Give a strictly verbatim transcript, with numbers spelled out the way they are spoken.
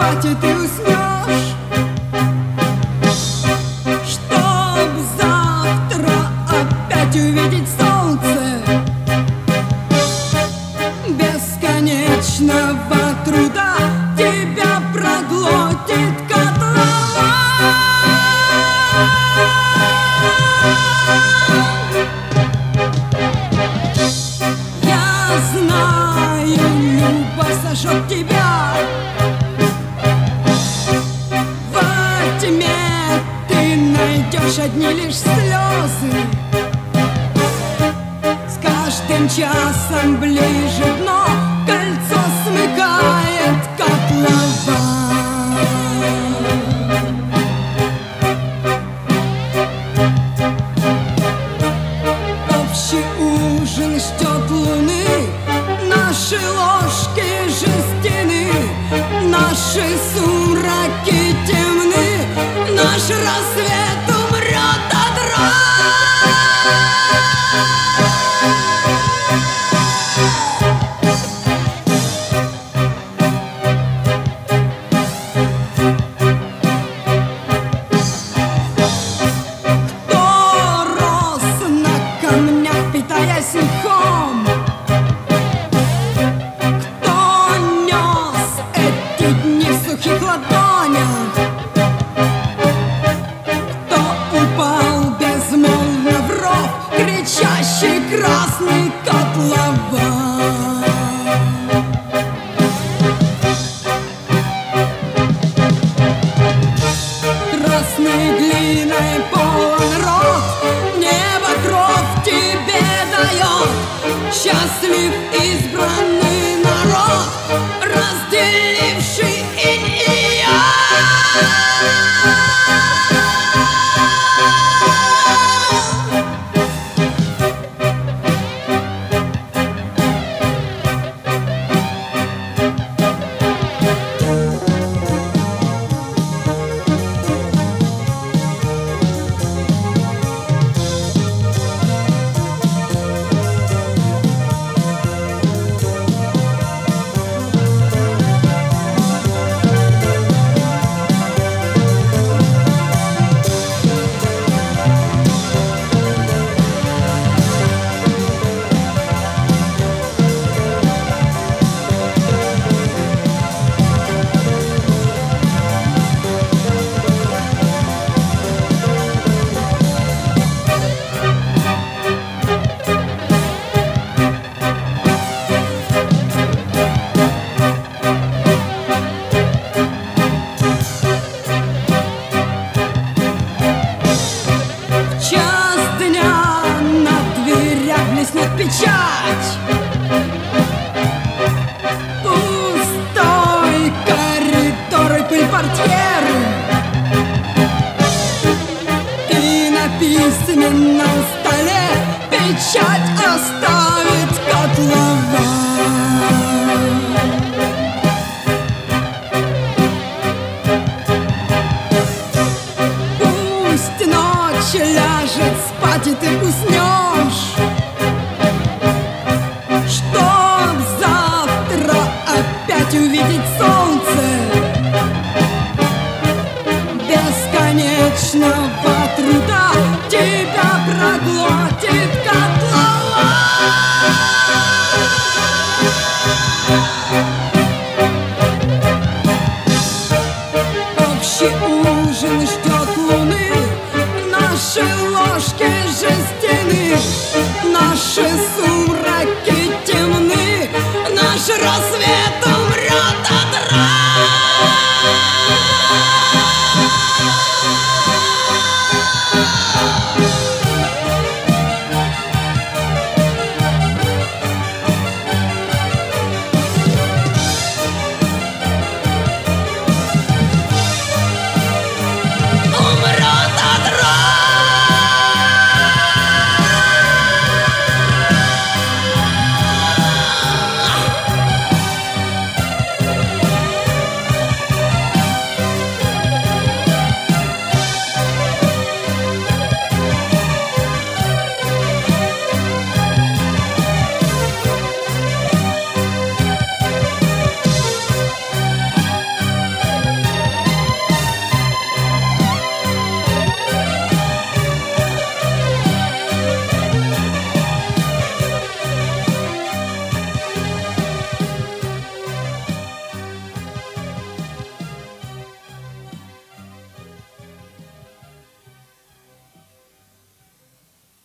спать, и ты уснешь, чтоб завтра опять увидеть солнце бесконечного труда. Тебя проглотит котлован. Я знаю, любовь сожжет тебя. Во тьме ты найдешь одни лишь слезы. С каждым часом ближе дно, кольцо смыкает котлован. Общий ужин ждет луны, наши ложки жестяны, наши сумраки темны, наш рассвет умрет от ран. Кто рос на камнях, питаясь мхом? Кто нес эти дни в сухих ладонях? Кто упал безмолвно в ров, кричащий красный котлован? Красной глиной полон рот, небо кровь тебе дает. Счастлив избранный народ, разделивший инь и блеснет печать. Пустой коридор и пыль портьеры, и на письменном столе печать оставит котлован. Пусть ночь ляжет спать, и ты уснешь, чтоб завтра опять увидеть солнце бесконечного труда. Тебя проглотит котлован. Общий ужин ждет луны, наши ложки жестяны, наши сумраки